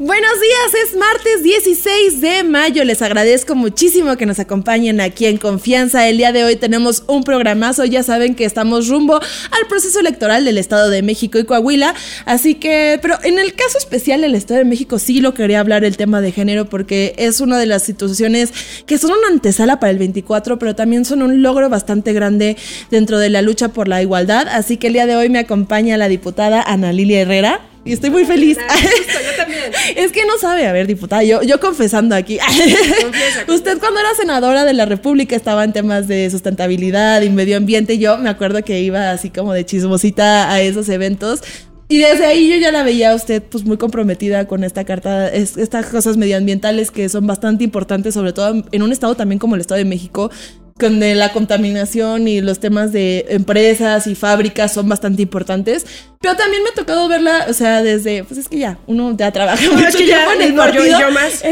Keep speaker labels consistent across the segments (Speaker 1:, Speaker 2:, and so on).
Speaker 1: Buenos días, es martes 16 de mayo. Les agradezco muchísimo que nos acompañen aquí en Confianza. El día de hoy tenemos un programazo. Ya saben que estamos rumbo al proceso electoral del Estado de México y Coahuila. Así que, pero en el caso especial del Estado de México sí lo quería hablar el tema de género, porque es una de las situaciones que son una antesala para el 24, pero también son un logro bastante grande dentro de la lucha por la igualdad. Así que el día de hoy me acompaña la diputada Ana Lilia Herrera. Y estoy muy feliz.
Speaker 2: Justo, yo también.
Speaker 1: Es que no sabe, a ver, diputada, yo confesando aquí. Confiesa. Usted cuando era senadora de la República estaba en temas de sustentabilidad y medio ambiente. Yo me acuerdo que iba así como de chismosita a esos eventos. Y desde ahí yo ya la veía a usted pues muy comprometida con esta carta, estas cosas medioambientales que son bastante importantes, sobre todo en un estado también como el Estado de México, donde la contaminación y los temas de empresas y fábricas son bastante importantes. Pero también me ha tocado verla, o sea, desde, pues es que ya, uno ya trabaja mucho tiempo en el partido.
Speaker 2: Yo más,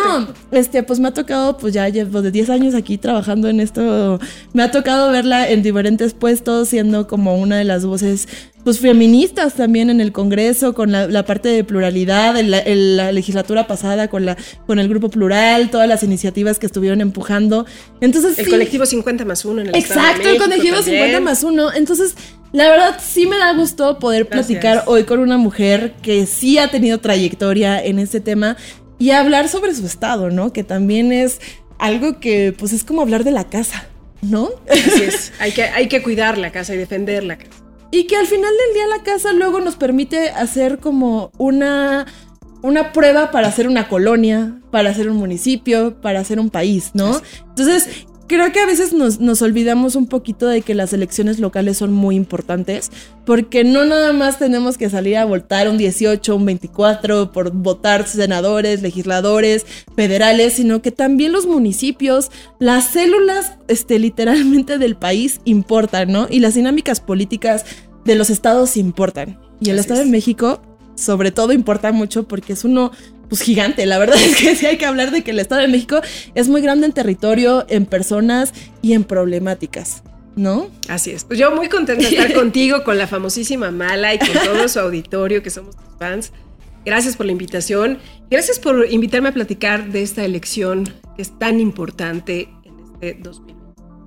Speaker 1: pues me ha tocado, pues ya llevo de 10 años aquí trabajando en esto. Me ha tocado verla en diferentes puestos, siendo como una de las voces, pues feministas también en el Congreso, con la parte de pluralidad, en la legislatura pasada con el Grupo Plural, todas las iniciativas que estuvieron empujando. Entonces,
Speaker 2: el colectivo 50+1 en el
Speaker 1: Exacto,
Speaker 2: Estado de México,
Speaker 1: el colectivo 50+1. Entonces, la verdad sí me da gusto poder platicar hoy con una mujer que sí ha tenido trayectoria en este tema y hablar sobre su estado, ¿no? Que también es algo que, pues, es como hablar de la casa, ¿no?
Speaker 2: Así es, hay que cuidar la casa y defender la casa.
Speaker 1: Y que al final del día la casa luego nos permite hacer como una prueba para hacer una colonia, para hacer un municipio, para hacer un país, ¿no? Entonces, creo que a veces nos olvidamos un poquito de que las elecciones locales son muy importantes, porque no nada más tenemos que salir a votar un 18, un 24 por votar senadores, legisladores, federales, sino que también los municipios, las células literalmente del país importan, ¿no? Y las dinámicas políticas de los estados importan. Y el Estado de México, sobre todo, importa mucho porque es uno, pues, gigante. La verdad es que sí hay que hablar de que el Estado de México es muy grande en territorio, en personas y en problemáticas, ¿no?
Speaker 2: Así es. Pues yo muy contenta de estar contigo, con la famosísima Mala y con todo su auditorio, que somos tus fans. Gracias por la invitación. Gracias por invitarme a platicar de esta elección que es tan importante en este 2020.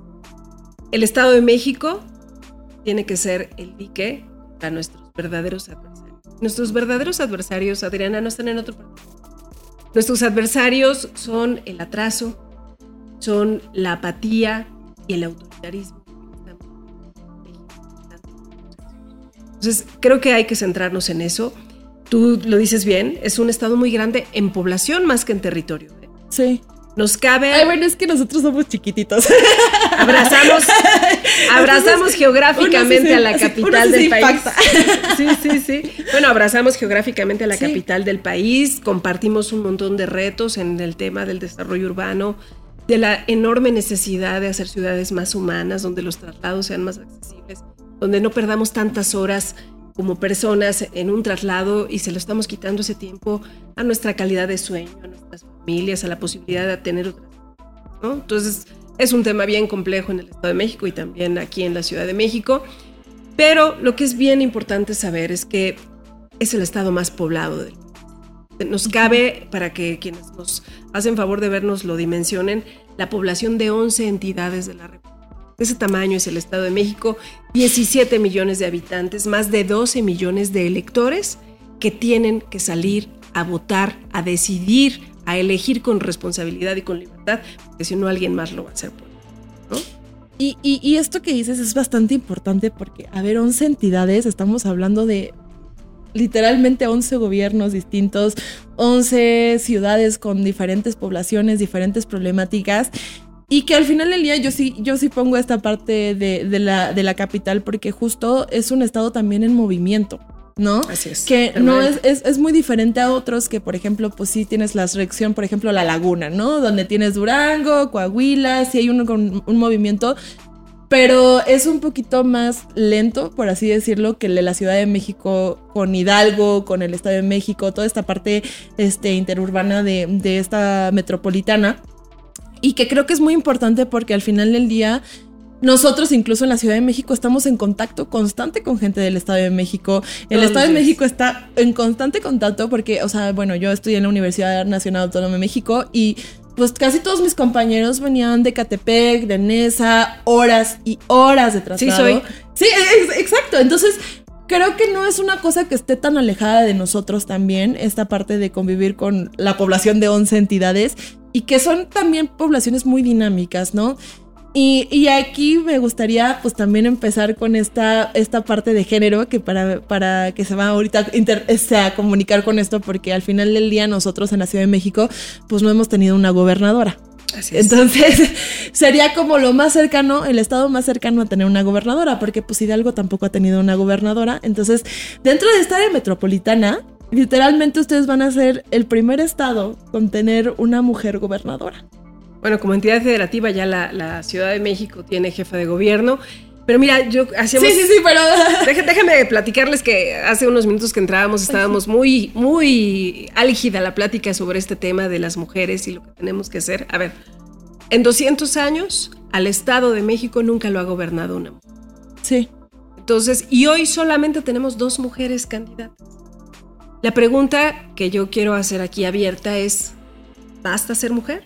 Speaker 2: El Estado de México tiene que ser el dique para nuestros verdaderos adversarios. Nuestros verdaderos adversarios, Adriana, no están en otro partido. Nuestros adversarios son el atraso, son la apatía y el autoritarismo. Entonces, creo que hay que centrarnos en eso. Tú lo dices bien, es un estado muy grande en población más que en territorio.
Speaker 1: Sí.
Speaker 2: Nos cabe...
Speaker 1: Ay, bueno, es que nosotros somos chiquititos.
Speaker 2: Abrazamos geográficamente a la capital del país. Sí. Bueno, abrazamos geográficamente a la capital del país, compartimos un montón de retos en el tema del desarrollo urbano, de la enorme necesidad de hacer ciudades más humanas, donde los traslados sean más accesibles, donde no perdamos tantas horas como personas en un traslado y se lo estamos quitando ese tiempo a nuestra calidad de sueño, a nuestras familias, a la posibilidad de tener otras, ¿no? Entonces, es un tema bien complejo en el Estado de México y también aquí en la Ciudad de México, pero lo que es bien importante saber es que es el estado más poblado del país. Nos cabe, para que quienes nos hacen favor de vernos lo dimensionen, la población de 11 entidades de la República. De ese tamaño es el Estado de México, 17 millones de habitantes, más de 12 millones de electores que tienen que salir a votar, a decidir, a elegir con responsabilidad y con libertad, porque si no alguien más lo va a hacer por ellos, ¿no?
Speaker 1: Y esto que dices es bastante importante porque, a ver, 11 entidades, estamos hablando de literalmente 11 gobiernos distintos, 11 ciudades con diferentes poblaciones, diferentes problemáticas. Y que al final del día yo sí pongo esta parte de la capital porque justo es un estado también en movimiento, ¿no?
Speaker 2: Así es.
Speaker 1: Que no es muy diferente a otros que, por ejemplo, pues sí tienes la región, por ejemplo, La Laguna, ¿no? Donde tienes Durango, Coahuila, sí hay uno con un movimiento, pero es un poquito más lento, por así decirlo, que el de la Ciudad de México con Hidalgo, con el Estado de México, toda esta parte interurbana de esta metropolitana. Y que creo que es muy importante porque al final del día Nosotros incluso en la Ciudad de México estamos en contacto constante con gente del Estado de México. El Estado de México está en constante contacto porque, o sea, bueno, yo estudié en la Universidad Nacional Autónoma de México y pues casi todos mis compañeros venían de Catepec, de Nesa, horas y horas de traslado.
Speaker 2: Sí, soy.
Speaker 1: Sí, exacto. Entonces, creo que no es una cosa que esté tan alejada de nosotros también, esta parte de convivir con la población de 11 entidades y que son también poblaciones muy dinámicas, ¿no? Y aquí me gustaría pues también empezar con esta parte de género que para que se va ahorita a comunicar con esto, porque al final del día nosotros en la Ciudad de México pues no hemos tenido una gobernadora.
Speaker 2: Así es.
Speaker 1: Entonces sería como lo más cercano, el estado más cercano a tener una gobernadora, porque pues Hidalgo tampoco ha tenido una gobernadora. Entonces dentro de esta área metropolitana literalmente ustedes van a ser el primer estado con tener una mujer gobernadora.
Speaker 2: Bueno, como entidad federativa ya la Ciudad de México tiene jefa de gobierno, pero mira, yo hacíamos...
Speaker 1: Sí, pero...
Speaker 2: Déjame platicarles que hace unos minutos que entrábamos estábamos muy, muy álgida la plática sobre este tema de las mujeres y lo que tenemos que hacer. A ver, en 200 años al Estado de México nunca lo ha gobernado una mujer.
Speaker 1: Sí.
Speaker 2: Entonces, y hoy solamente tenemos 2 mujeres candidatas. La pregunta que yo quiero hacer aquí abierta es, ¿basta ser mujer?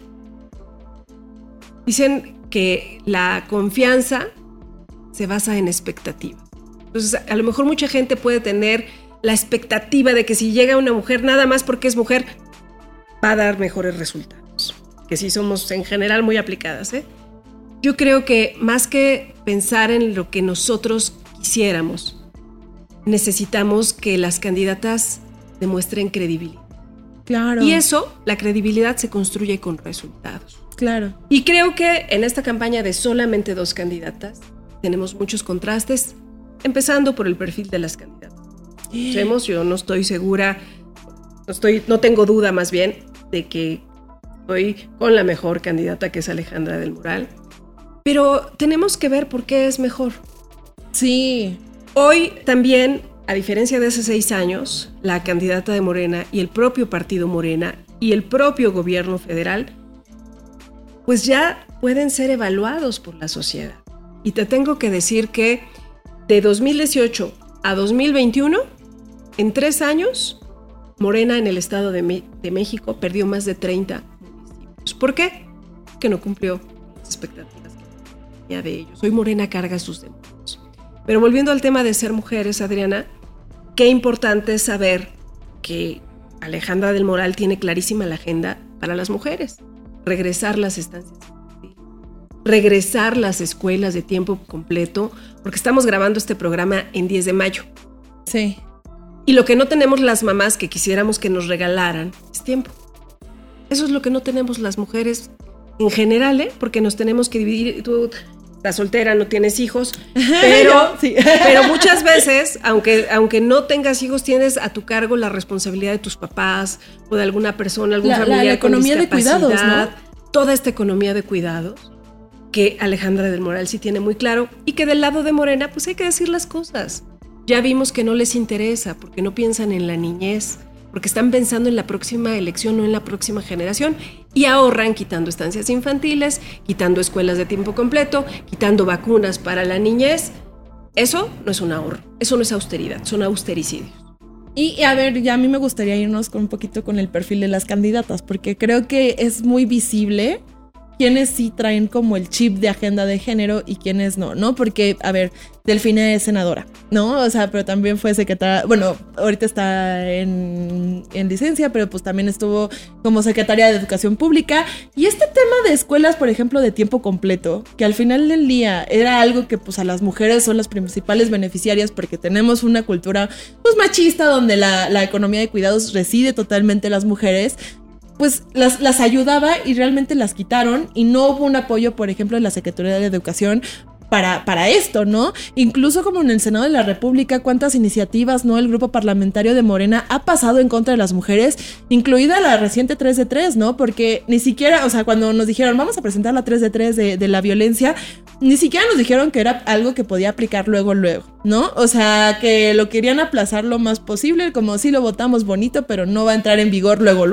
Speaker 2: Dicen que la confianza se basa en expectativas. Entonces, a lo mejor mucha gente puede tener la expectativa de que si llega una mujer, nada más porque es mujer, va a dar mejores resultados. Que sí somos en general muy aplicadas, ¿eh? Yo creo que más que pensar en lo que nosotros quisiéramos, necesitamos que las candidatas demuestren credibilidad.
Speaker 1: Claro.
Speaker 2: Y eso, la credibilidad se construye con resultados.
Speaker 1: Claro.
Speaker 2: Y creo que en esta campaña de solamente 2 candidatas tenemos muchos contrastes, empezando por el perfil de las candidatas. Yo no estoy segura, no tengo duda más bien de que estoy con la mejor candidata, que es Alejandra del Moral, pero tenemos que ver por qué es mejor.
Speaker 1: Sí.
Speaker 2: Hoy también, a diferencia de hace 6 años, la candidata de Morena y el propio partido Morena y el propio gobierno federal pues ya pueden ser evaluados por la sociedad. Y te tengo que decir que de 2018 a 2021, en 3 años, Morena en el Estado de México perdió más de 30 municipios. ¿Por qué? Que no cumplió las expectativas que tenía de ellos. Hoy Morena carga sus demonios. Pero volviendo al tema de ser mujeres, Adriana, qué importante es saber que Alejandra del Moral tiene clarísima la agenda para las mujeres. Regresar las estancias, regresar las escuelas de tiempo completo, porque estamos grabando este programa en 10 de mayo.
Speaker 1: Sí.
Speaker 2: Y lo que no tenemos las mamás que quisiéramos que nos regalaran es tiempo. Eso es lo que no tenemos las mujeres en general, porque nos tenemos que dividir. Tú estás soltera, no tienes hijos, pero, sí. Pero muchas veces, aunque no tengas hijos, tienes a tu cargo la responsabilidad de tus papás o de alguna persona, algún familiar
Speaker 1: la economía
Speaker 2: con discapacidad,
Speaker 1: de cuidados, ¿no?
Speaker 2: Toda esta economía de cuidados que Alejandra del Moral sí tiene muy claro y que del lado de Morena pues hay que decir las cosas. Ya vimos que no les interesa porque no piensan en la niñez, porque están pensando en la próxima elección o en la próxima generación y ahorran quitando estancias infantiles, quitando escuelas de tiempo completo, quitando vacunas para la niñez. Eso no es un ahorro, eso no es austeridad, son austericidios.
Speaker 1: Y a ver, ya a mí me gustaría irnos con un poquito con el perfil de las candidatas, porque creo que es muy visible quiénes sí traen como el chip de agenda de género y quiénes no, ¿no? Porque, a ver, Delfina es senadora, ¿no? O sea, pero también fue secretaria, bueno, ahorita está en licencia, pero pues también estuvo como secretaria de Educación Pública. Y este tema de escuelas, por ejemplo, de tiempo completo, que al final del día era algo que pues a las mujeres son las principales beneficiarias porque tenemos una cultura pues machista donde la economía de cuidados reside totalmente en las mujeres, pues las ayudaba y realmente las quitaron y no hubo un apoyo, por ejemplo, de la Secretaría de Educación para esto, ¿no? Incluso como en el Senado de la República, cuántas iniciativas, ¿no? El grupo parlamentario de Morena ha pasado en contra de las mujeres, incluida la reciente 3 de 3, ¿no? Porque ni siquiera, o sea, cuando nos dijeron vamos a presentar la 3 de 3 de la violencia, ni siquiera nos dijeron que era algo que podía aplicar luego, ¿no? O sea, que lo querían aplazar lo más posible, como si lo votamos bonito, pero no va a entrar en vigor luego.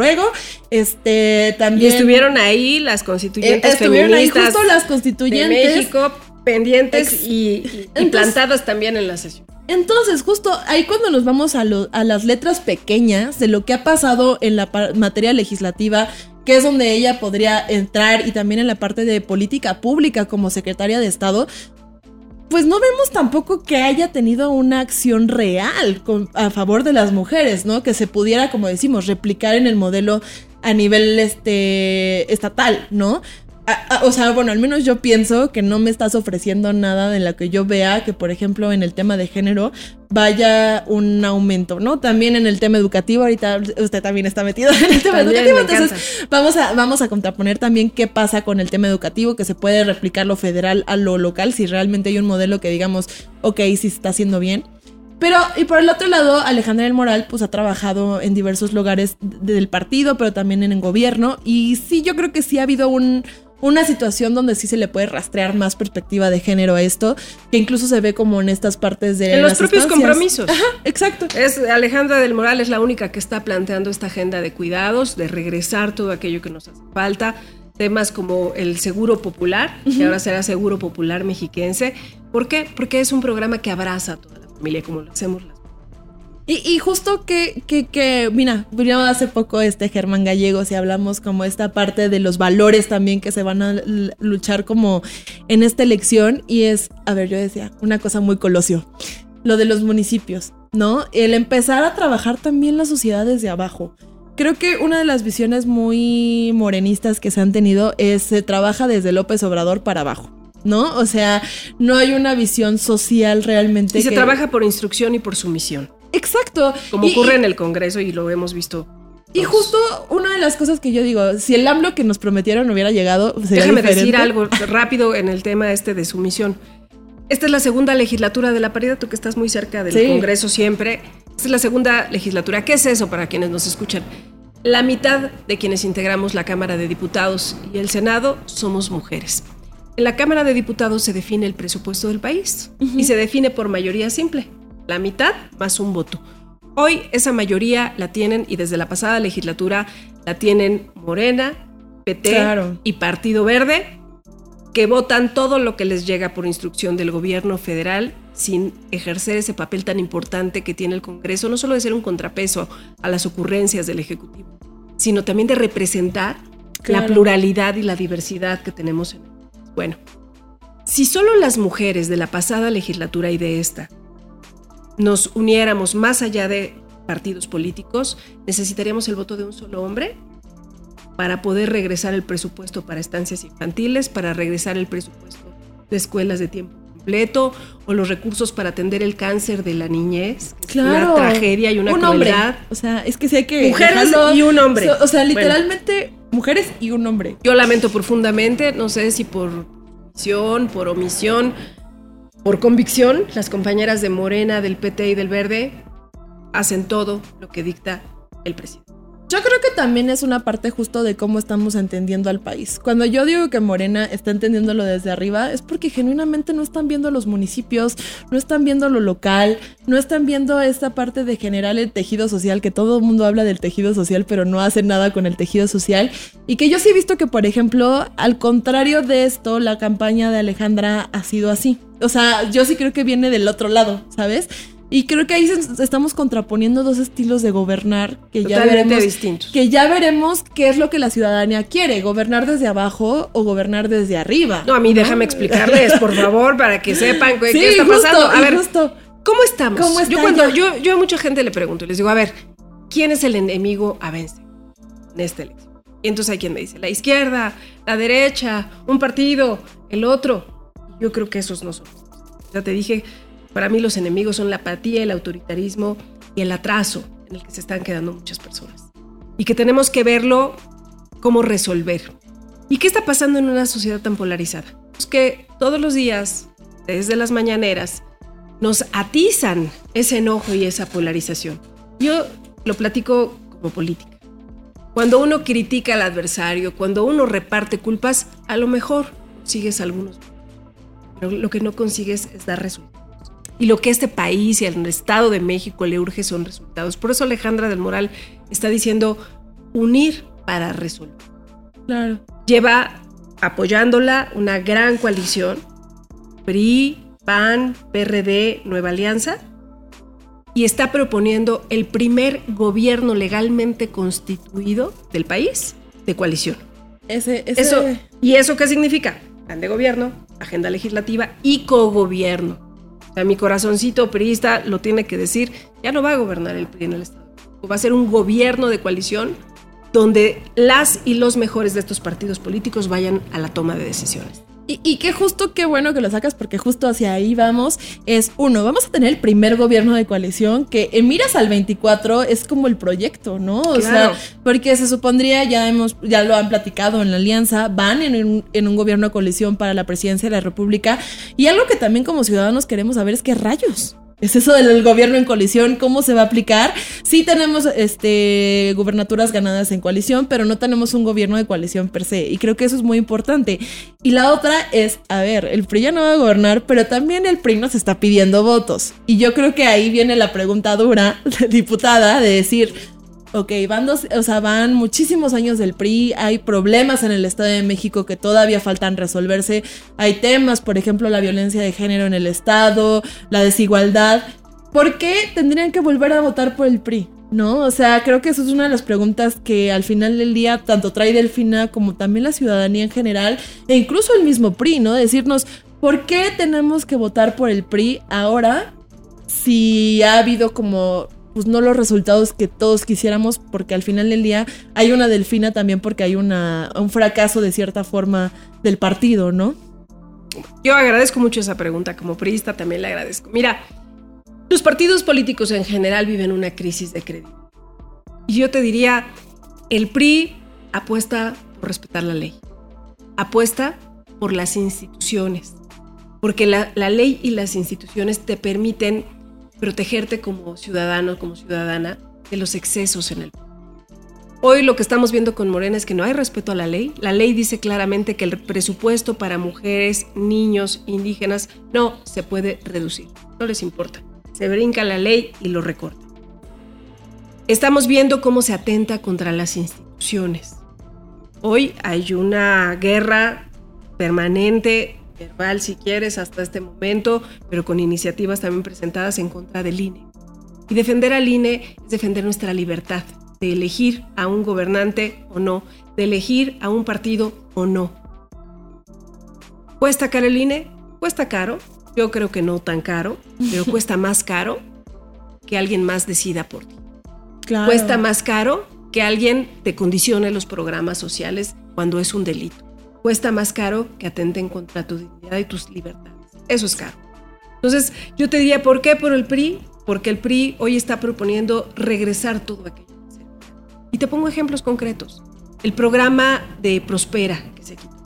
Speaker 1: También...
Speaker 2: Y estuvieron ahí las constituyentes
Speaker 1: estuvieron
Speaker 2: feministas
Speaker 1: ahí justo las constituyentes
Speaker 2: de México, pendientes y plantadas también en la sesión.
Speaker 1: Entonces, justo ahí cuando nos vamos a las letras pequeñas de lo que ha pasado en la materia legislativa, que es donde ella podría entrar, y también en la parte de política pública como secretaria de Estado, pues no vemos tampoco que haya tenido una acción real a favor de las mujeres, ¿no? Que se pudiera, como decimos, replicar en el modelo a nivel estatal, ¿no? O sea, bueno, al menos yo pienso que no me estás ofreciendo nada de lo que yo vea que, por ejemplo, en el tema de género vaya un aumento, ¿no? También en el tema educativo, ahorita usted también está metido en el tema educativo, entonces vamos a contraponer también qué pasa con el tema educativo, que se puede replicar lo federal a lo local, si realmente hay un modelo que digamos, ok, sí se está haciendo bien. Pero, y por el otro lado, Alejandra del Moral, pues ha trabajado en diversos lugares del partido, pero también en el gobierno, y sí, yo creo que sí ha habido una situación donde sí se le puede rastrear más perspectiva de género a esto, que incluso se ve como en estas partes de
Speaker 2: en los propios compromisos.
Speaker 1: Ajá, exacto.
Speaker 2: Alejandra del Moral es la única que está planteando esta agenda de cuidados, de regresar todo aquello que nos hace falta, temas como el Seguro Popular, que ahora será Seguro Popular Mexiquense. ¿Por qué? Porque es un programa que abraza a toda la familia, como lo hacemos las.
Speaker 1: Y justo que mira, vino hace poco Germán Gallegos y hablamos como esta parte de los valores también que se van a luchar como en esta elección, y es, a ver, yo decía, una cosa muy Colosio, lo de los municipios, ¿no? El empezar a trabajar también las sociedades de abajo. Creo que una de las visiones muy morenistas que se han tenido es se trabaja desde López Obrador para abajo, ¿no? O sea, no hay una visión social realmente.
Speaker 2: Y se trabaja por instrucción y por sumisión.
Speaker 1: Exacto.
Speaker 2: Como ocurre en el Congreso y lo hemos visto.
Speaker 1: Y justo una de las cosas que yo digo, si el AMLO que nos prometieron hubiera llegado, sería
Speaker 2: Déjame
Speaker 1: diferente.
Speaker 2: decir algo rápido en el tema de sumisión. Esta es la segunda legislatura de la paridad, tú que estás muy cerca del Congreso siempre. Esta es la segunda legislatura. ¿Qué es eso para quienes nos escuchan? La mitad de quienes integramos la Cámara de Diputados y el Senado somos mujeres. En la Cámara de Diputados se define el presupuesto del país y se define por mayoría simple. La mitad más un voto. Hoy esa mayoría la tienen, y desde la pasada legislatura la tienen Morena, PT y Partido Verde, que votan todo lo que les llega por instrucción del gobierno federal sin ejercer ese papel tan importante que tiene el Congreso, no solo de ser un contrapeso a las ocurrencias del Ejecutivo, sino también de representar la pluralidad y la diversidad que tenemos en el país. Bueno, si solo las mujeres de la pasada legislatura y de esta nos uniéramos más allá de partidos políticos, necesitaríamos el voto de un solo hombre para poder regresar el presupuesto para estancias infantiles, para regresar el presupuesto de escuelas de tiempo completo, o los recursos para atender el cáncer de la niñez. Una tragedia y una crueldad.
Speaker 1: Hombre. O sea, es que sí hay que
Speaker 2: mujeres y un hombre.
Speaker 1: O sea, literalmente mujeres y un hombre.
Speaker 2: Yo lamento profundamente, no sé si por visión, por omisión, por convicción, las compañeras de Morena, del PT y del Verde hacen todo lo que dicta el presidente.
Speaker 1: Yo creo que también es una parte justo de cómo estamos entendiendo al país. Cuando yo digo que Morena está entendiéndolo desde arriba, es porque genuinamente no están viendo los municipios, no están viendo lo local, no están viendo esta parte de generar el tejido social, que todo el mundo habla del tejido social, pero no hace nada con el tejido social. Y que yo sí he visto que, por ejemplo, al contrario de esto, la campaña de Alejandra ha sido así. O sea, yo sí creo que viene del otro lado, ¿sabes? Y creo que ahí estamos contraponiendo dos estilos de gobernar que ya veremos,
Speaker 2: distintos.
Speaker 1: Que ya veremos qué es lo que la ciudadanía quiere, gobernar desde abajo o gobernar desde arriba.
Speaker 2: No, a mí déjame explicarles, por favor, para que sepan qué está pasando. A ver, ¿cómo estamos? Yo a mucha gente le pregunto, les digo, a ver, ¿quién es el enemigo a vencer en esta elección? Y entonces hay quien me dice, la izquierda, la derecha, un partido, el otro. Yo creo que esos no son. Ya te dije, para mí los enemigos son la apatía, el autoritarismo y el atraso en el que se están quedando muchas personas. Y que tenemos que verlo, cómo resolver. ¿Y qué está pasando en una sociedad tan polarizada? Es que todos los días, desde las mañaneras, nos atizan ese enojo y esa polarización. Yo lo platico como política. Cuando uno critica al adversario, cuando uno reparte culpas, a lo mejor consigues algunos, pero lo que no consigues es dar resultados. Y lo que este país y al Estado de México le urge son resultados. Por eso Alejandra del Moral está diciendo unir para resolver.
Speaker 1: Claro.
Speaker 2: Lleva apoyándola una gran coalición. PRI, PAN, PRD, Nueva Alianza, y está proponiendo el primer gobierno legalmente constituido del país de coalición. ¿Y eso qué significa? Plan de gobierno, agenda legislativa y cogobierno. O sea, mi corazoncito priista lo tiene que decir, ya no va a gobernar el PRI en el Estado. Va a ser un gobierno de coalición donde las y los mejores de estos partidos políticos vayan a la toma de decisiones.
Speaker 1: Y que justo, qué bueno que lo sacas, porque justo hacia ahí vamos. Vamos a tener el primer gobierno de coalición que en miras al 24 es como el proyecto, ¿no? O
Speaker 2: claro.
Speaker 1: sea, porque se supondría, ya lo han platicado en la alianza, van en un gobierno de coalición para la presidencia de la República. Y algo que también como ciudadanos queremos saber es qué rayos es eso del gobierno en coalición, cómo se va a aplicar. Sí tenemos gubernaturas ganadas en coalición, pero no tenemos un gobierno de coalición per se, y creo que eso es muy importante. Y la otra es, el PRI ya no va a gobernar, pero también el PRI nos está pidiendo votos, y yo creo que ahí viene la pregunta dura, diputada, de decir, ok, van muchísimos años del PRI, hay problemas en el Estado de México que todavía faltan resolverse, hay temas, por ejemplo, la violencia de género en el Estado, la desigualdad. ¿Por qué tendrían que volver a votar por el PRI? ¿No? O sea, creo que eso es una de las preguntas que al final del día tanto trae Delfina como también la ciudadanía en general, e incluso el mismo PRI, ¿no? Decirnos, ¿por qué tenemos que votar por el PRI ahora si ha habido como... pues no los resultados que todos quisiéramos, porque al final del día hay una Delfina también porque hay un fracaso de cierta forma del partido, ¿no?
Speaker 2: Yo agradezco mucho esa pregunta, como priista también le agradezco. Mira, los partidos políticos en general viven una crisis de credibilidad. Y yo te diría, el PRI apuesta por respetar la ley, apuesta por las instituciones, porque la ley y las instituciones te permiten protegerte como ciudadano, como ciudadana, de los excesos en el país. Hoy lo que estamos viendo con Morena es que no hay respeto a la ley. La ley dice claramente que el presupuesto para mujeres, niños, indígenas no se puede reducir. No les importa. Se brinca la ley y lo recorta. Estamos viendo cómo se atenta contra las instituciones. Hoy hay una guerra permanente, verbal si quieres, hasta este momento, pero con iniciativas también presentadas en contra del INE. Y defender al INE es defender nuestra libertad de elegir a un gobernante o no, de elegir a un partido o no. ¿Cuesta caro el INE? Cuesta caro. Yo creo que no tan caro, pero cuesta más caro que alguien más decida por ti.
Speaker 1: Claro.
Speaker 2: Cuesta más caro que alguien te condicione los programas sociales cuando es un delito. Cuesta más caro que atenten contra tu dignidad y tus libertades. Eso es caro. Entonces, yo te diría, ¿por qué por el PRI? Porque el PRI hoy está proponiendo regresar todo aquello. Y te pongo ejemplos concretos. El programa de Prospera, que se quitó.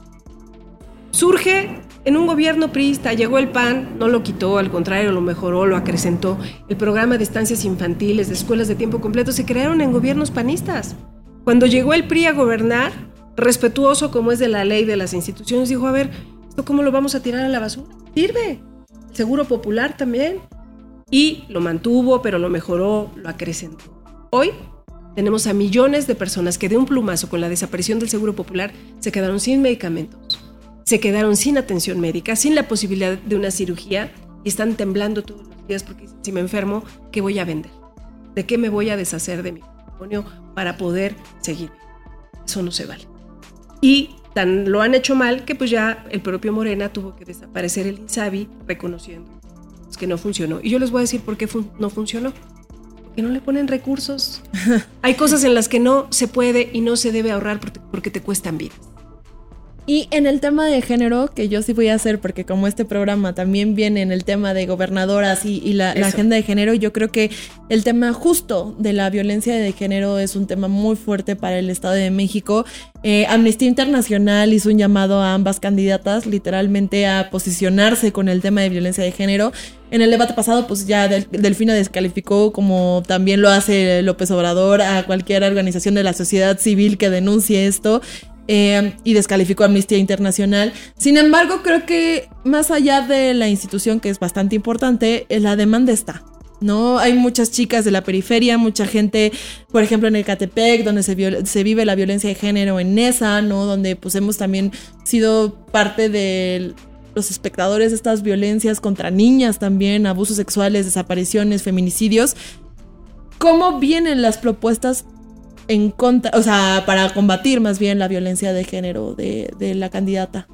Speaker 2: Surge en un gobierno priista, llegó el PAN, no lo quitó, al contrario, lo mejoró, lo acrecentó. El programa de estancias infantiles, de escuelas de tiempo completo, se crearon en gobiernos panistas. Cuando llegó el PRI a gobernar, respetuoso como es de la ley de las instituciones, dijo, a ver, ¿esto cómo lo vamos a tirar a la basura? Sirve. El Seguro Popular también. Y lo mantuvo, pero lo mejoró, lo acrecentó. Hoy tenemos a millones de personas que de un plumazo con la desaparición del Seguro Popular se quedaron sin medicamentos, se quedaron sin atención médica, sin la posibilidad de una cirugía y están temblando todos los días porque si me enfermo, ¿qué voy a vender? ¿De qué me voy a deshacer de mi patrimonio para poder seguir? Eso no se vale. Y tan lo han hecho mal que pues ya el propio Morena tuvo que desaparecer el INSABI reconociendo que no funcionó. Y yo les voy a decir por qué no funcionó. Porque no le ponen recursos. Hay cosas en las que no se puede y no se debe ahorrar porque te cuestan vidas.
Speaker 1: Y en el tema de género, que yo sí voy a hacer, porque como este programa también viene en el tema de gobernadoras y la agenda de género, yo creo que el tema justo de la violencia de género es un tema muy fuerte para el Estado de México. Amnistía Internacional hizo un llamado a ambas candidatas literalmente a posicionarse con el tema de violencia de género. En el debate pasado, pues ya Delfina descalificó, como también lo hace López Obrador, a cualquier organización de la sociedad civil que denuncie esto. Y descalificó a Amnistía Internacional. Sin embargo, creo que más allá de la institución, que es bastante importante, la demanda está, ¿no? Hay muchas chicas de la periferia, mucha gente, por ejemplo en Ecatepec, donde se vive la violencia de género, en Nesa, ¿no? Donde pues hemos también sido parte del los espectadores de estas violencias contra niñas también, abusos sexuales, desapariciones, feminicidios, ¿cómo vienen las propuestas en contra, o sea, para combatir más bien la violencia de género de la candidata?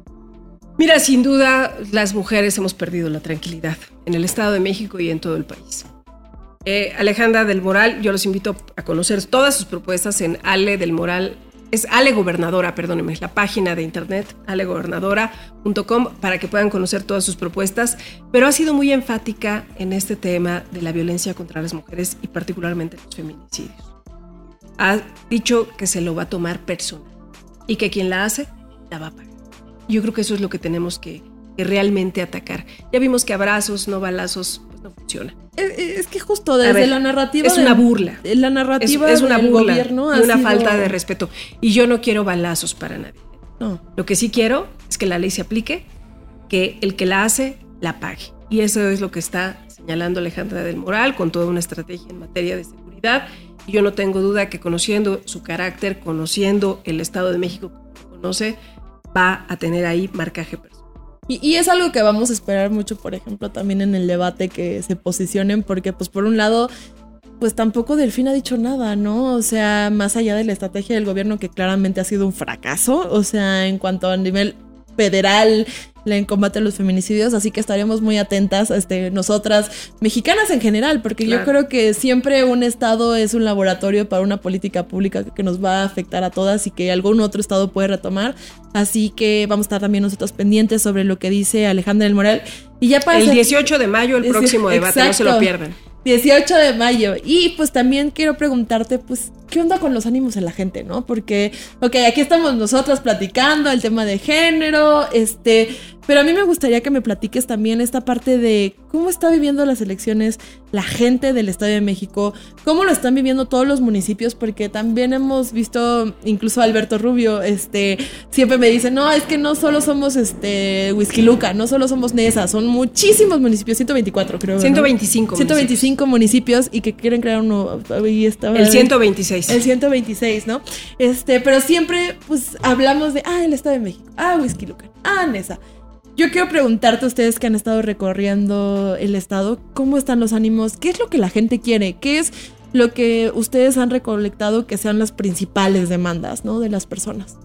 Speaker 2: Mira, sin duda, las mujeres hemos perdido la tranquilidad en el Estado de México y en todo el país. Alejandra del Moral, yo los invito a conocer todas sus propuestas en Ale del Moral. Es Ale Gobernadora, perdónenme, la página de internet, alegobernadora.com, para que puedan conocer todas sus propuestas, pero ha sido muy enfática en este tema de la violencia contra las mujeres y particularmente los feminicidios. Ha dicho que se lo va a tomar personal y que quien la hace, la va a pagar. Yo creo que eso es lo que tenemos que realmente atacar. Ya vimos que abrazos, no balazos, pues no funciona.
Speaker 1: Es que justo desde la narrativa...
Speaker 2: Es una burla.
Speaker 1: La narrativa
Speaker 2: es una
Speaker 1: del
Speaker 2: burla
Speaker 1: gobierno
Speaker 2: y una falta de respeto. Y yo no quiero balazos para nadie.
Speaker 1: No.
Speaker 2: Lo que sí quiero es que la ley se aplique, que el que la hace, la pague. Y eso es lo que está señalando Alejandra del Moral con toda una estrategia en materia de seguridad. Y yo no tengo duda que conociendo su carácter, conociendo el Estado de México como lo conoce, va a tener ahí marcaje personal.
Speaker 1: Y es algo que vamos a esperar mucho, por ejemplo, también en el debate, que se posicionen, porque pues por un lado, pues tampoco Delfín ha dicho nada, ¿no? O sea, más allá de la estrategia del gobierno, que claramente ha sido un fracaso, o sea, en cuanto a nivel federal en combate a los feminicidios, así que estaremos muy atentas, nosotras, mexicanas en general, porque claro, yo creo que siempre un estado es un laboratorio para una política pública que nos va a afectar a todas y que algún otro estado puede retomar, así que vamos a estar también nosotros pendientes sobre lo que dice Alejandra del Moral. Y ya para
Speaker 2: el 18 de mayo, el próximo debate, exacto, no se lo pierdan.
Speaker 1: 18 de mayo. Y pues también quiero preguntarte, pues, ¿qué onda con los ánimos en la gente, no? Porque, aquí estamos nosotras platicando el tema de género, pero a mí me gustaría que me platiques también esta parte de cómo está viviendo las elecciones la gente del Estado de México, cómo lo están viviendo todos los municipios, porque también hemos visto, incluso Alberto Rubio, siempre me dice, no, es que no solo somos Huixquiluca, no solo somos Nesa, son muchísimos municipios, 124 creo,
Speaker 2: 125
Speaker 1: ¿no? 125 municipios y que quieren crear uno,
Speaker 2: el 126.
Speaker 1: El 126, ¿no? Pero siempre, pues, hablamos de, el Estado de México, Huixquiluca, Nesa. Yo quiero preguntarte a ustedes que han estado recorriendo el estado, ¿cómo están los ánimos? ¿Qué es lo que la gente quiere? ¿Qué es lo que ustedes han recolectado que sean las principales demandas, ¿no?, de las personas?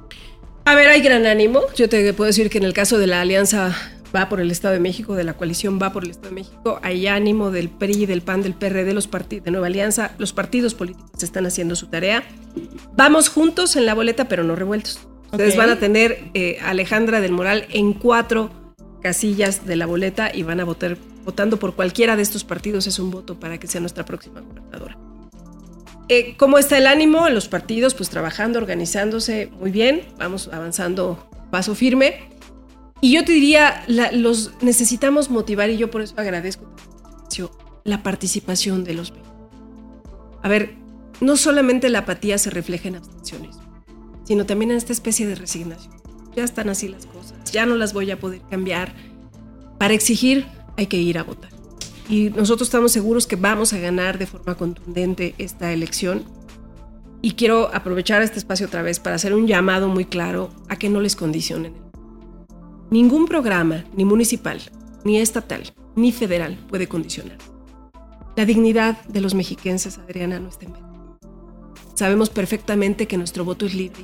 Speaker 2: A ver, hay gran ánimo. Yo te puedo decir que en el caso de la Alianza Va por el Estado de México, de la coalición Va por el Estado de México, hay ánimo del PRI, del PAN, del PRD, de Nueva Alianza. Los partidos políticos están haciendo su tarea. Vamos juntos en la boleta, pero no revueltos. Ustedes van a tener Alejandra del Moral en 4 casillas de la boleta y van a votando por cualquiera de estos partidos. Es un voto para que sea nuestra próxima gobernadora. ¿Cómo está el ánimo en los partidos? Pues trabajando, organizándose muy bien. Vamos avanzando paso firme. Y yo te diría, los necesitamos motivar, y yo por eso agradezco la participación de los mexicanos. A ver, no solamente la apatía se refleja en abstenciones, sino también en esta especie de resignación. Ya están así las cosas, ya no las voy a poder cambiar. Para exigir hay que ir a votar. Y nosotros estamos seguros que vamos a ganar de forma contundente esta elección. Y quiero aprovechar este espacio otra vez para hacer un llamado muy claro a que no les condicionen. Ningún programa, ni municipal, ni estatal, ni federal puede condicionar. La dignidad de los mexiquenses, Adriana, no está en venta. Sabemos perfectamente que nuestro voto es libre.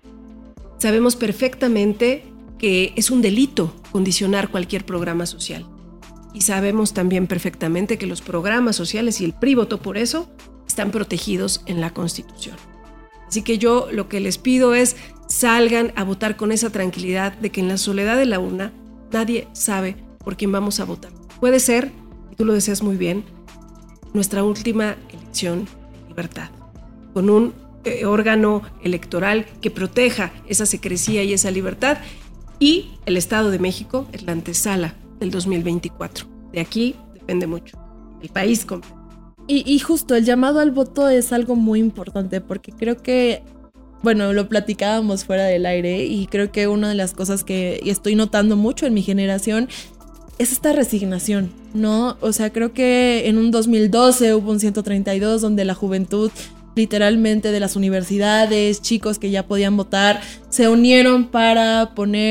Speaker 2: Sabemos perfectamente que es un delito condicionar cualquier programa social. Y sabemos también perfectamente que los programas sociales, y el PRI votó por eso, están protegidos en la Constitución. Así que yo lo que les pido es salgan a votar con esa tranquilidad de que en la soledad de la urna nadie sabe por quién vamos a votar. Puede ser, y tú lo deseas muy bien, nuestra última elección de libertad, con un órgano electoral que proteja esa secrecía y esa libertad, y el Estado de México es la antesala del 2024. De aquí depende mucho el país completo.
Speaker 1: Y justo el llamado al voto es algo muy importante, porque creo que, bueno, lo platicábamos fuera del aire, y creo que una de las cosas que estoy notando mucho en mi generación es esta resignación, ¿no? O sea, creo que en un 2012 hubo un 132 donde la juventud literalmente de las universidades, chicos que ya podían votar, se unieron para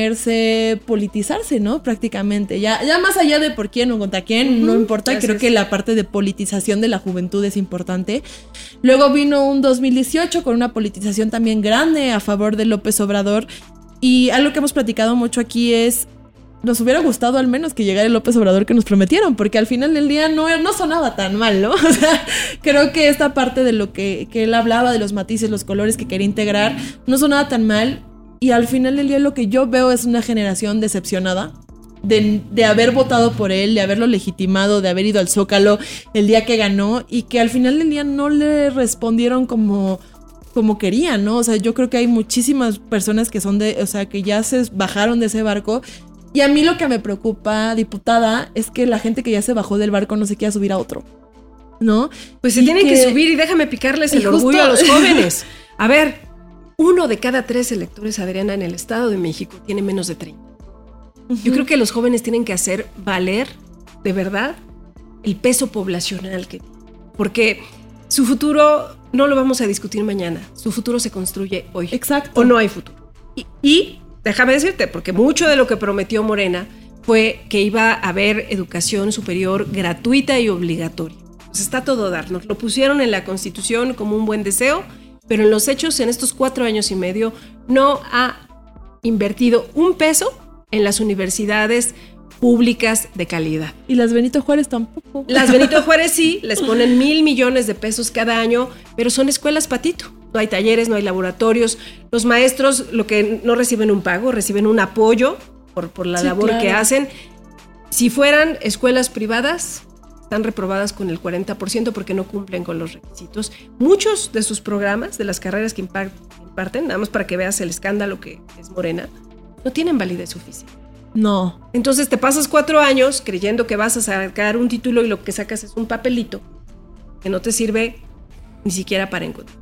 Speaker 1: politizarse, ¿no? Prácticamente. Ya más allá de por quién o contra quién, no importa, creo que la parte de politización de la juventud es importante. Luego vino un 2018 con una politización también grande a favor de López Obrador, y algo que hemos platicado mucho aquí es, nos hubiera gustado al menos que llegara el López Obrador que nos prometieron, porque al final del día no sonaba tan mal, ¿no? O sea, creo que esta parte de lo que él hablaba, de los matices, los colores que quería integrar, no sonaba tan mal, y al final del día lo que yo veo es una generación decepcionada de haber votado por él, de haberlo legitimado, de haber ido al Zócalo el día que ganó, y que al final del día no le respondieron como querían, ¿no? O sea, yo creo que hay muchísimas personas que que ya se bajaron de ese barco. Y a mí lo que me preocupa, diputada, es que la gente que ya se bajó del barco no se quiera subir a otro, ¿no?
Speaker 2: Pues se tienen que subir, y déjame picarles el orgullo a los jóvenes. A ver, 1 de cada 3 electores, Adriana, en el Estado de México tiene menos de 30. Yo creo que los jóvenes tienen que hacer valer, de verdad, el peso poblacional que tienen. Porque su futuro no lo vamos a discutir mañana. Su futuro se construye hoy.
Speaker 1: Exacto.
Speaker 2: O no hay futuro. Y déjame decirte, porque mucho de lo que prometió Morena fue que iba a haber educación superior gratuita y obligatoria. Pues está todo dar. Nos lo pusieron en la Constitución como un buen deseo, pero en los hechos, en estos 4 años y medio, no ha invertido un peso en las universidades públicas de calidad.
Speaker 1: Y las Benito Juárez tampoco.
Speaker 2: Las Benito Juárez sí, les ponen 1,000 millones de pesos cada año, pero son escuelas patito. No hay talleres, no hay laboratorios. Los maestros, lo que no reciben un pago, reciben un apoyo por la labor que hacen. Si fueran escuelas privadas, están reprobadas con el 40% porque no cumplen con los requisitos. Muchos de sus programas, de las carreras que imparten, nada más para que veas el escándalo que es Morena, no tienen validez suficiente.
Speaker 1: No.
Speaker 2: Entonces te pasas 4 años creyendo que vas a sacar un título, y lo que sacas es un papelito que no te sirve ni siquiera para encontrar.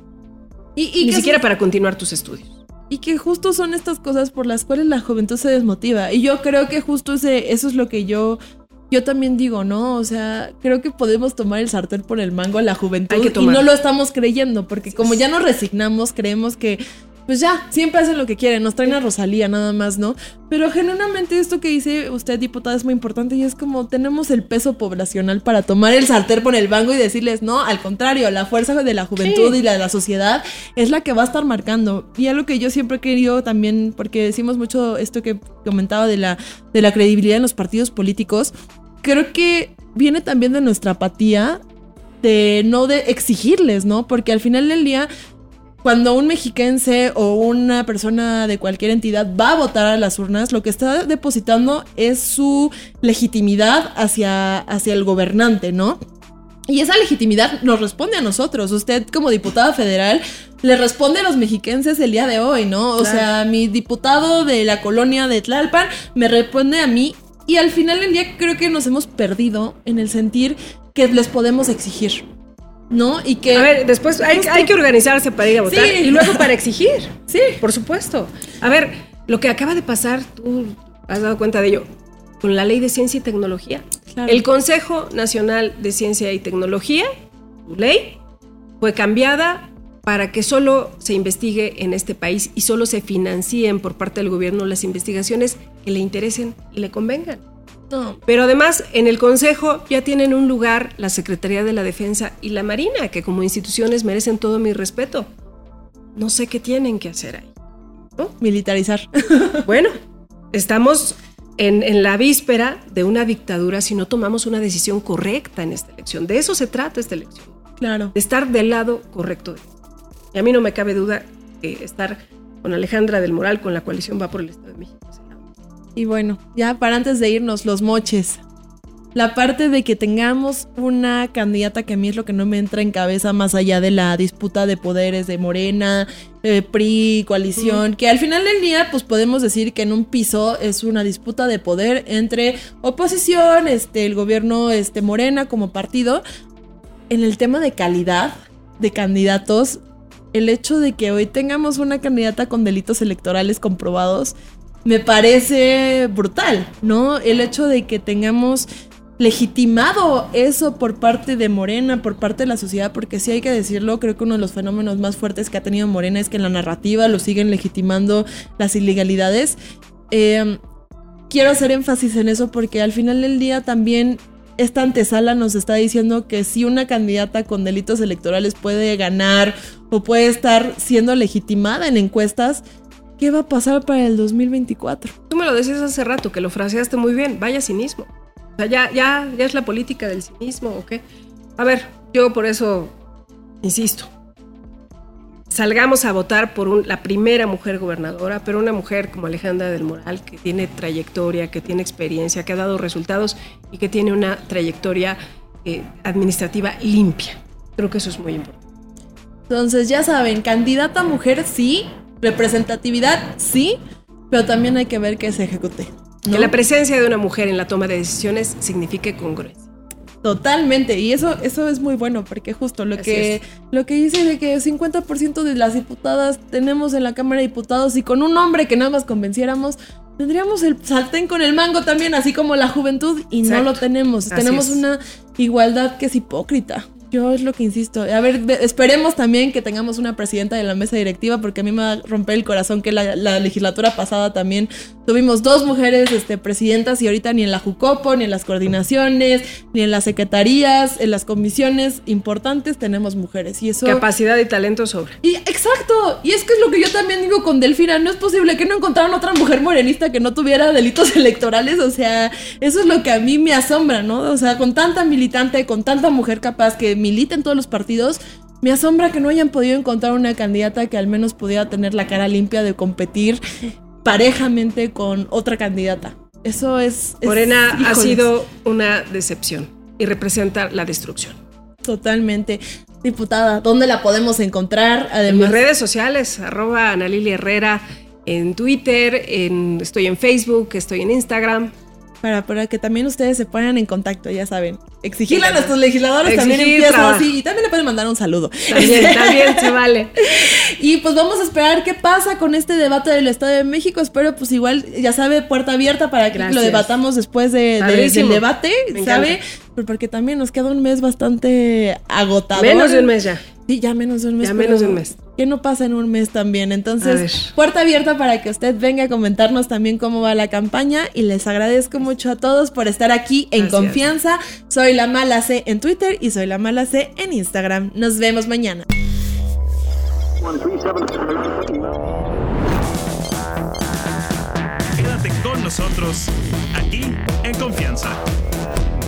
Speaker 2: Ni siquiera para continuar tus estudios.
Speaker 1: Y que justo son estas cosas por las cuales la juventud se desmotiva. Y yo creo que justo eso es lo que yo también digo, ¿no? O sea, creo que podemos tomar el sartén por el mango a la juventud, y no lo estamos creyendo, porque como ya nos resignamos, creemos que pues ya, siempre hacen lo que quieren, nos traen a Rosalía nada más, ¿no? Pero genuinamente esto que dice usted, diputada, es muy importante, y es como tenemos el peso poblacional para tomar el sartén por el mango y decirles, no, al contrario, la fuerza de la juventud y la de la sociedad es la que va a estar marcando. Y algo que yo siempre he querido también, porque decimos mucho esto que comentaba de la credibilidad en los partidos políticos, creo que viene también de nuestra apatía de exigirles, ¿no? Porque al final del día, cuando un mexiquense o una persona de cualquier entidad va a votar a las urnas, lo que está depositando es su legitimidad hacia el gobernante, ¿no? Y esa legitimidad nos responde a nosotros. Usted, como diputada federal, le responde a los mexiquenses el día de hoy, ¿no? O sea, mi diputado de la colonia de Tlalpan me responde a mí, y al final del día creo que nos hemos perdido en el sentir que les podemos exigir, ¿no? Y que...
Speaker 2: A ver, después hay que organizarse para ir a votar, y luego para exigir.
Speaker 1: Sí.
Speaker 2: Por supuesto. A ver, lo que acaba de pasar, tú has dado cuenta de ello, con la Ley de Ciencia y Tecnología. Claro. El Consejo Nacional de Ciencia y Tecnología, su ley, fue cambiada para que solo se investigue en este país y solo se financien por parte del gobierno las investigaciones que le interesen y le convengan.
Speaker 1: No.
Speaker 2: Pero además, en el Consejo ya tienen un lugar la Secretaría de la Defensa y la Marina, que como instituciones merecen todo mi respeto. No sé qué tienen que hacer ahí, ¿no?
Speaker 1: Militarizar.
Speaker 2: Bueno, estamos en la víspera de una dictadura si no tomamos una decisión correcta en esta elección. De eso se trata esta elección.
Speaker 1: Claro.
Speaker 2: De estar del lado correcto. Y a mí no me cabe duda que estar con Alejandra del Moral, con la coalición Va por el Estado de México.
Speaker 1: Y bueno, ya para antes de irnos, los moches. La parte de que tengamos una candidata que a mí es lo que no me entra en cabeza, más allá de la disputa de poderes de Morena, PRI, coalición, que al final del día pues podemos decir que en un piso es una disputa de poder entre oposición, el gobierno Morena como partido. En el tema de calidad de candidatos, el hecho de que hoy tengamos una candidata con delitos electorales comprobados me parece brutal, ¿no? El hecho de que tengamos legitimado eso por parte de Morena, por parte de la sociedad, porque sí hay que decirlo, creo que uno de los fenómenos más fuertes que ha tenido Morena es que en la narrativa lo siguen legitimando las ilegalidades. Quiero hacer énfasis en eso porque al final del día también esta antesala nos está diciendo que si una candidata con delitos electorales puede ganar o puede estar siendo legitimada en encuestas, ¿qué va a pasar para el 2024?
Speaker 2: Tú me lo decías hace rato, que lo fraseaste muy bien, vaya cinismo. O sea, ya es la política del cinismo, ¿o qué? A ver, yo por eso insisto, salgamos a votar por la primera mujer gobernadora, pero una mujer como Alejandra del Moral, que tiene trayectoria, que tiene experiencia, que ha dado resultados y que tiene una trayectoria administrativa limpia. Creo que eso es muy importante.
Speaker 1: Entonces, ya saben, candidata mujer sí, representatividad sí, pero también hay que ver que se ejecute, ¿no?
Speaker 2: Que la presencia de una mujer en la toma de decisiones signifique congruencia.
Speaker 1: Totalmente, y eso es muy bueno, porque justo lo que dice de que 50% de las diputadas tenemos en la Cámara de Diputados, y con un hombre que nada más convenciéramos, tendríamos el sartén con el mango también, así como la juventud, y exacto, no lo tenemos. Tenemos una igualdad que es hipócrita. Yo es lo que insisto. A ver, esperemos también que tengamos una presidenta de la mesa directiva, porque a mí me va a romper el corazón que la legislatura pasada también tuvimos 2 mujeres presidentas, y ahorita ni en la Jucopo, ni en las coordinaciones, ni en las secretarías, en las comisiones importantes tenemos mujeres. Y eso...
Speaker 2: Capacidad y talento sobra.
Speaker 1: Y exacto. Y es que es lo que yo también digo con Delfina. No es posible que no encontraran otra mujer morenista que no tuviera delitos electorales. O sea, eso es lo que a mí me asombra, ¿no? O sea, con tanta militante, con tanta mujer capaz que milita en todos los partidos, me asombra que no hayan podido encontrar una candidata que al menos pudiera tener la cara limpia de competir parejamente con otra candidata. Eso es
Speaker 2: Morena ha sido una decepción y representa la destrucción.
Speaker 1: Totalmente. Diputada, ¿dónde la podemos encontrar? Además,
Speaker 2: en mis redes sociales, @AnaLiliHerrera, en Twitter, estoy en Facebook, estoy en Instagram.
Speaker 1: Para que también ustedes se pongan en contacto, ya saben. Exigirle a nuestros legisladores también empieza así. Y también le pueden mandar un saludo.
Speaker 2: También se vale.
Speaker 1: Y pues vamos a esperar qué pasa con este debate del Estado de México. Espero pues igual, ya sabe, puerta abierta para que lo debatamos después del debate, ¿sabe? Porque también nos queda un mes bastante agotador.
Speaker 2: Menos de un mes ya.
Speaker 1: Sí, ya menos de un mes.
Speaker 2: Ya menos de un mes.
Speaker 1: ¿Qué no pasa en un mes también? Entonces, puerta abierta para que usted venga a comentarnos también cómo va la campaña, y les agradezco mucho a todos por estar aquí en confianza. Soy La Mala C en Twitter y soy La Mala C en Instagram. Nos vemos mañana.
Speaker 3: Quédate con nosotros aquí en Confianza.